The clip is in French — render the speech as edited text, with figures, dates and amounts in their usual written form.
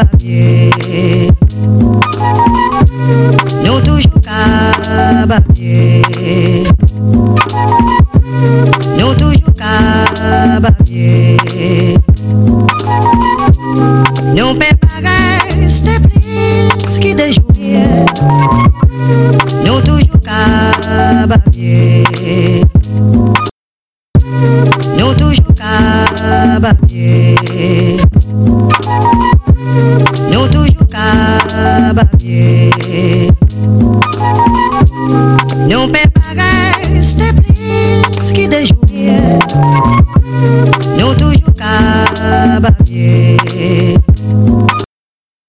babier. Nous toujours qu'à babier. Nous toujours qu'à babier. Nous ne pas rester plus qui des jours. Nous toujours qu'à babier.